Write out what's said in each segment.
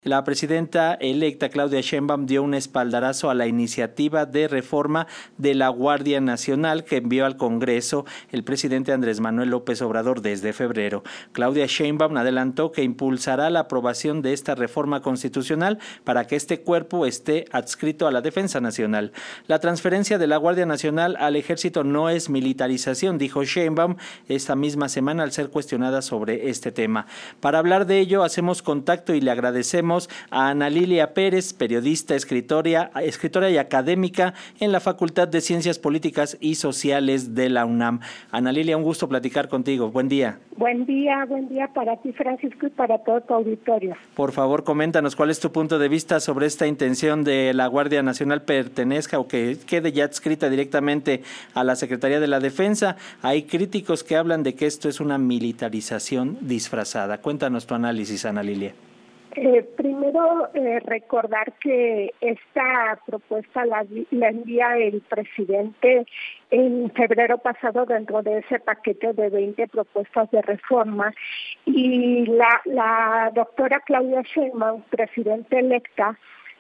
la presidenta electa Claudia Sheinbaum dio un espaldarazo a la iniciativa de reforma de la Guardia Nacional que envió al Congreso el presidente Andrés Manuel López Obrador desde febrero. Claudia Sheinbaum adelantó que impulsará la aprobación de esta reforma constitucional para que este cuerpo esté adscrito a la Defensa Nacional. La transferencia de la Guardia Nacional al Ejército no es militarización, dijo Sheinbaum esta misma semana al ser cuestionada sobre este tema. Para hablar de ello, hacemos contacto y le agradecemos a Ana Lilia Pérez, periodista, escritora y académica en la Facultad de Ciencias Políticas y Sociales de la UNAM. Ana Lilia, un gusto platicar contigo. Buen día. Buen día para ti, Francisco, y para todo tu auditorio. Por favor, coméntanos cuál es tu punto de vista sobre esta intención de la Guardia Nacional pertenezca o que quede ya adscrita directamente a la Secretaría de la Defensa. Hay críticos que hablan de que esto es una militarización disfrazada. Cuéntanos tu análisis, Ana Lilia. Primero, recordar que esta propuesta la envía el presidente en febrero pasado dentro de ese paquete de 20 propuestas de reforma, y la doctora Claudia Sheinbaum, presidenta electa,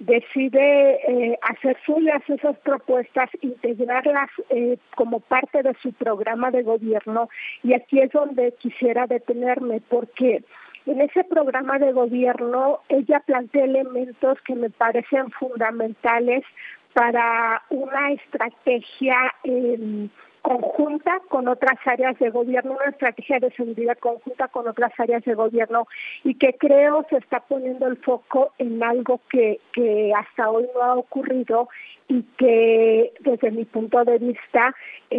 decide hacer suyas esas propuestas, integrarlas como parte de su programa de gobierno, y aquí es donde quisiera detenerme, porque en ese programa de gobierno ella plantea elementos que me parecen fundamentales para una estrategia conjunta con otras áreas de gobierno, una estrategia de seguridad conjunta con otras áreas de gobierno, y que creo se está poniendo el foco en algo que hasta hoy no ha ocurrido y que desde mi punto de vista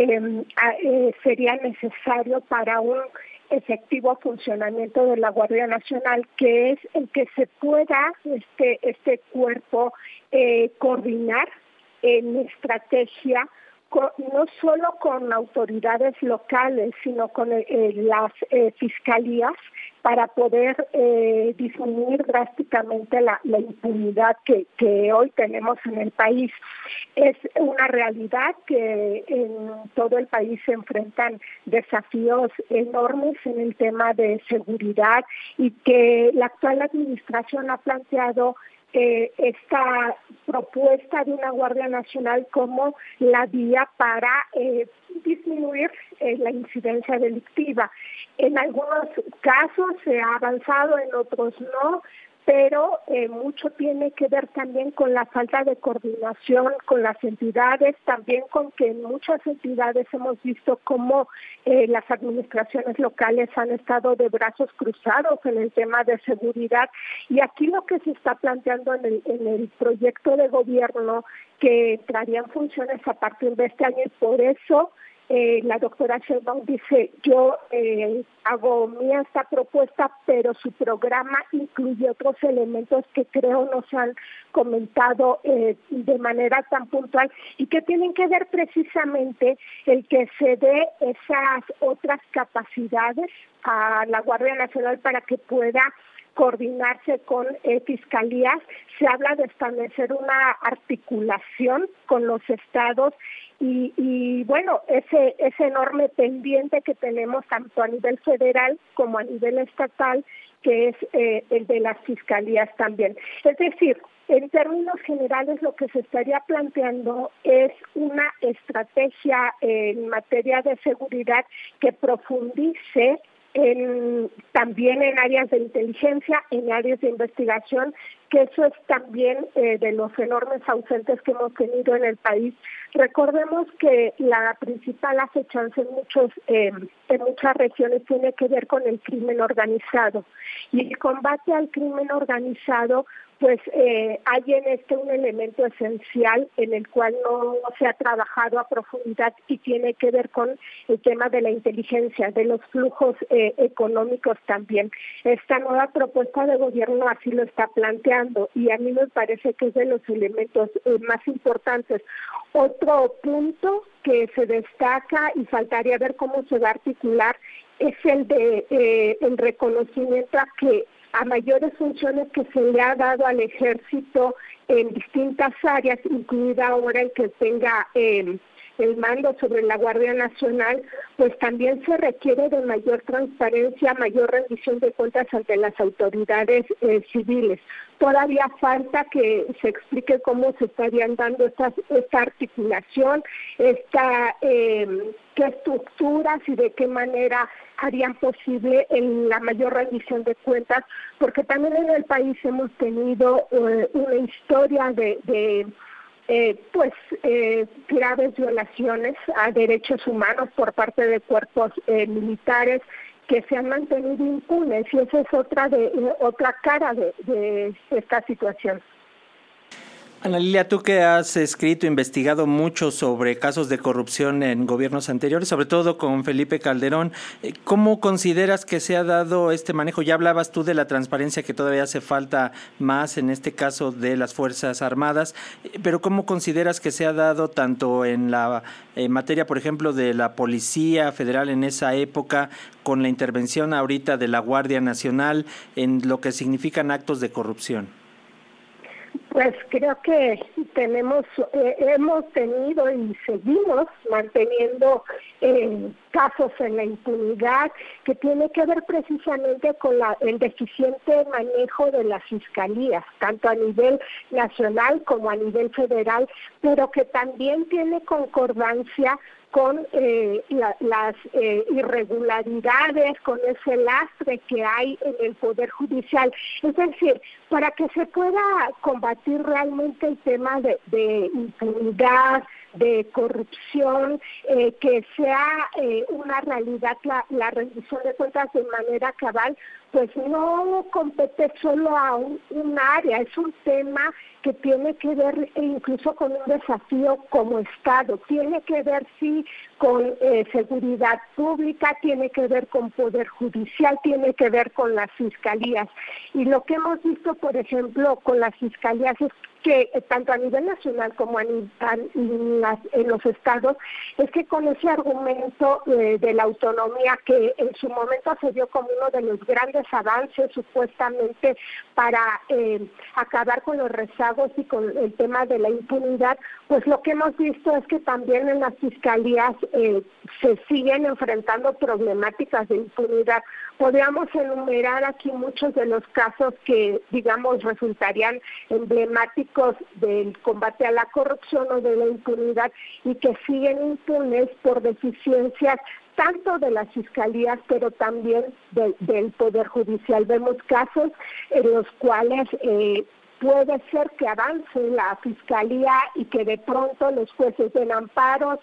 sería necesario para un efectivo funcionamiento de la Guardia Nacional, que es el que se pueda este cuerpo coordinar en estrategia, no solo con autoridades locales, sino con las fiscalías, para poder disminuir drásticamente la impunidad que hoy tenemos en el país. Es una realidad que en todo el país se enfrentan desafíos enormes en el tema de seguridad, y que la actual administración ha planteado esta propuesta de una Guardia Nacional como la vía para disminuir la incidencia delictiva. En algunos casos se ha avanzado, en otros no, pero mucho tiene que ver también con la falta de coordinación con las entidades, también con que en muchas entidades hemos visto cómo las administraciones locales han estado de brazos cruzados en el tema de seguridad, y aquí lo que se está planteando en el proyecto de gobierno, que entrarían funciones a partir de este año, y por eso la doctora Sheinbaum dice, yo hago mía esta propuesta, pero su programa incluye otros elementos que creo no se han comentado de manera tan puntual, y que tienen que ver precisamente el que se dé esas otras capacidades a la Guardia Nacional para que pueda coordinarse con fiscalías. Se habla de establecer una articulación con los estados, y bueno, ese enorme pendiente que tenemos tanto a nivel federal como a nivel estatal, que es el de las fiscalías también. Es decir, en términos generales, lo que se estaría planteando es una estrategia en materia de seguridad que profundice también en áreas de inteligencia, en áreas de investigación, que eso es también de los enormes ausentes que hemos tenido en el país. Recordemos que la principal acechanza en muchas regiones tiene que ver con el crimen organizado, y el combate al crimen organizado, pues hay en un elemento esencial en el cual no se ha trabajado a profundidad, y tiene que ver con el tema de la inteligencia, de los flujos económicos también. Esta nueva propuesta de gobierno así lo está planteando, y a mí me parece que es de los elementos más importantes. Otro punto que se destaca, y faltaría ver cómo se va a articular, es el de el reconocimiento a mayores funciones que se le ha dado al ejército en distintas áreas, incluida ahora el que tenga el mando sobre la Guardia Nacional, pues también se requiere de mayor transparencia, mayor rendición de cuentas ante las autoridades civiles. Todavía falta que se explique cómo se estarían dando esta articulación, qué estructuras y de qué manera harían posible la mayor rendición de cuentas, porque también en el país hemos tenido una historia de graves violaciones a derechos humanos por parte de cuerpos militares que se han mantenido impunes, y esa es otra cara de esta situación. Ana Lilia, tú que has escrito, investigado mucho sobre casos de corrupción en gobiernos anteriores, sobre todo con Felipe Calderón, ¿cómo consideras que se ha dado este manejo? Ya hablabas tú de la transparencia, que todavía hace falta más en este caso de las Fuerzas Armadas, pero ¿cómo consideras que se ha dado tanto en la materia, por ejemplo, de la Policía Federal en esa época, con la intervención ahorita de la Guardia Nacional, en lo que significan actos de corrupción? Pues creo que hemos tenido y seguimos manteniendo casos en la impunidad, que tiene que ver precisamente con el deficiente manejo de las fiscalías, tanto a nivel nacional como a nivel federal, pero que también tiene concordancia con las irregularidades, con ese lastre que hay en el Poder Judicial. Es decir, para que se pueda combatir realmente el tema de impunidad, de corrupción, que sea una realidad la rendición de cuentas de manera cabal, pues no compete solo a un área, es un tema que tiene que ver incluso con un desafío como Estado, tiene que ver sí con seguridad pública, tiene que ver con poder judicial, tiene que ver con las fiscalías. Y lo que hemos visto, por ejemplo, con las fiscalías es que tanto a nivel nacional como en los estados, es que con ese argumento de la autonomía, que en su momento se dio como uno de los grandes avances supuestamente para acabar con los rezagos y con el tema de la impunidad, pues lo que hemos visto es que también en las fiscalías se siguen enfrentando problemáticas de impunidad. Podríamos enumerar aquí muchos de los casos que, digamos, resultarían emblemáticos del combate a la corrupción o de la impunidad y que siguen impunes por deficiencias tanto de las fiscalías, pero también del Poder Judicial. Vemos casos en los cuales puede ser que avance la fiscalía y que de pronto los jueces den amparos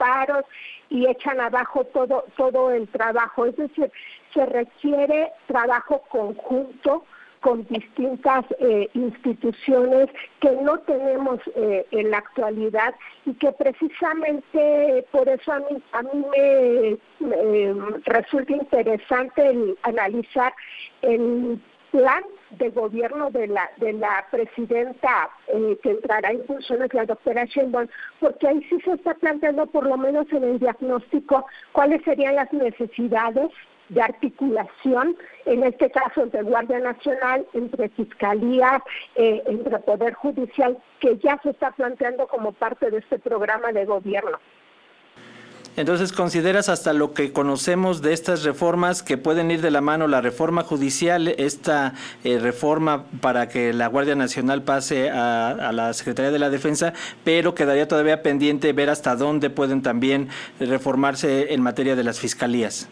y echan abajo todo el trabajo. Es decir, se requiere trabajo conjunto con distintas instituciones que no tenemos en la actualidad, y que precisamente por eso a mí me resulta interesante el analizar el plan de gobierno de la presidenta que entrará en funciones, la doctora Sheinbaum, porque ahí sí se está planteando, por lo menos en el diagnóstico, cuáles serían las necesidades de articulación, en este caso entre Guardia Nacional, entre Fiscalía, entre Poder Judicial, que ya se está planteando como parte de este programa de gobierno. Entonces, ¿consideras hasta lo que conocemos de estas reformas que pueden ir de la mano la reforma judicial, esta reforma para que la Guardia Nacional pase a la Secretaría de la Defensa, pero quedaría todavía pendiente ver hasta dónde pueden también reformarse en materia de las fiscalías?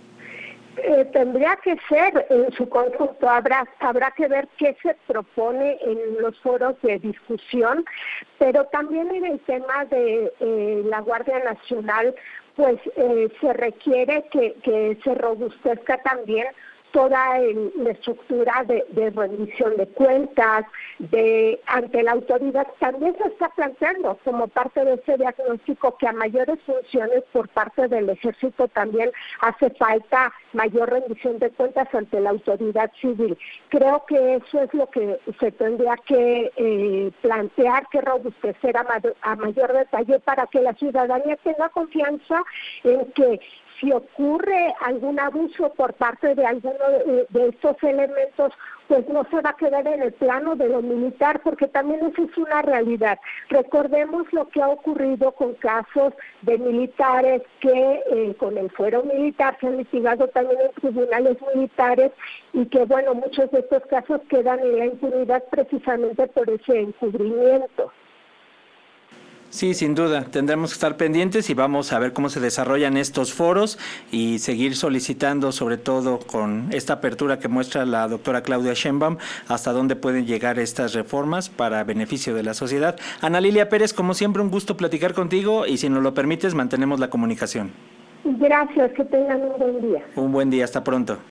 Tendría que ser en su conjunto, habrá que ver qué se propone en los foros de discusión, pero también en el tema de la Guardia Nacional, pues se requiere que se robustezca también toda la estructura de rendición de cuentas, ante la autoridad. También se está planteando como parte de ese diagnóstico que a mayores funciones por parte del Ejército también hace falta mayor rendición de cuentas ante la autoridad civil. Creo que eso es lo que se tendría que plantear, que robustecer a mayor detalle para que la ciudadanía tenga confianza en que si ocurre algún abuso por parte de alguno de estos elementos, pues no se va a quedar en el plano de lo militar, porque también eso es una realidad. Recordemos lo que ha ocurrido con casos de militares que con el fuero militar se han litigado también en tribunales militares y que, bueno, muchos de estos casos quedan en la impunidad precisamente por ese encubrimiento. Sí, sin duda, tendremos que estar pendientes y vamos a ver cómo se desarrollan estos foros y seguir solicitando, sobre todo con esta apertura que muestra la doctora Claudia Sheinbaum, hasta dónde pueden llegar estas reformas para beneficio de la sociedad. Ana Lilia Pérez, como siempre, un gusto platicar contigo y si nos lo permites, mantenemos la comunicación. Gracias, que tengan un buen día. Un buen día, hasta pronto.